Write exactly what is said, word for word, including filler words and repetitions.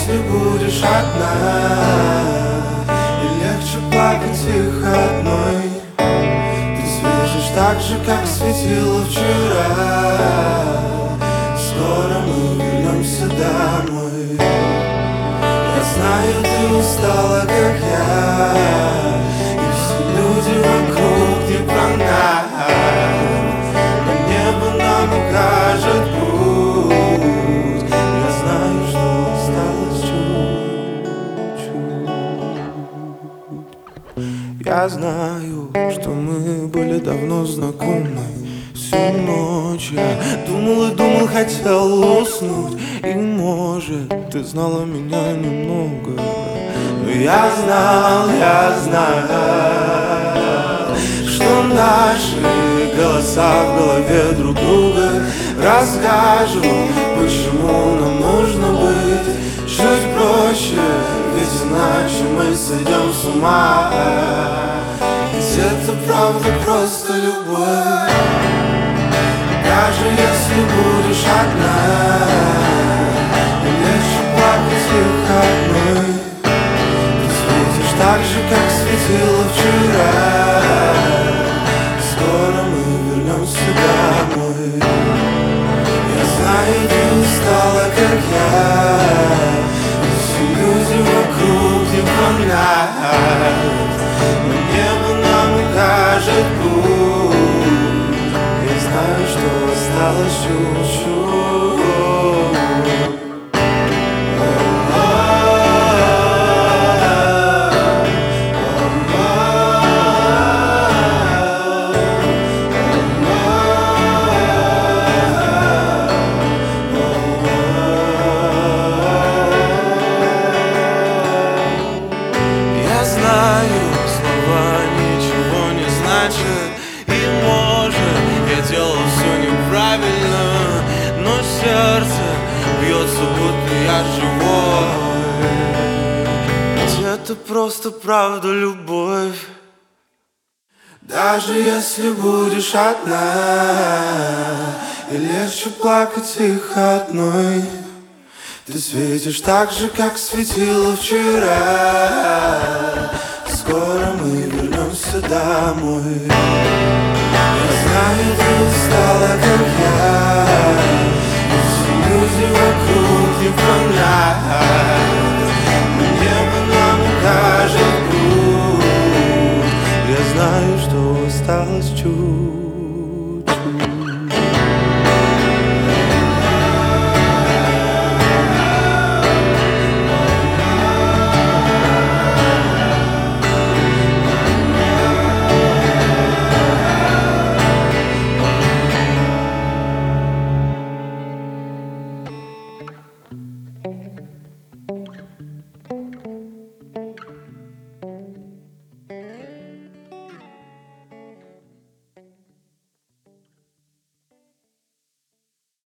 если будешь одна, и легче плакать их одной. Ты светишь так же, как светила вчера. Скоро мы вернемся домой. Я знаю, ты устала, как я, и все люди вокруг не про нас. Но небо нам укажет путь. Я знаю, что осталось чуть-чуть. Я знаю, что мы были давно знакомы. Всю ночь я думал и думал, хотел уснуть. И может, ты знала меня немного, но я знал, я знал, что наши голоса в голове друг друга расскажут, почему нам нужно быть чуть проще. Ведь иначе мы сойдем с ума. Ведь это правда просто любовь. Даже если будешь одна, и легче плакать их одной. Ты светишь так же, как светила вчера. Скоро мы вернемся домой. Я знаю, ты устала, как я, и все люди вокруг не про нас. Но небо нам укажет путь. Я знаю, что осталось чуть-чуть. Я знаю, слова ничего не значат, и может я делал все неправильно, но сердце бьется, будто я живой. Ведь это просто правда любовь. Даже если будешь одна, и легче плакать их одной. Ты светишь так же, как светила вчера. Скоро мы вернемся домой. Я знаю, ты устала, как я,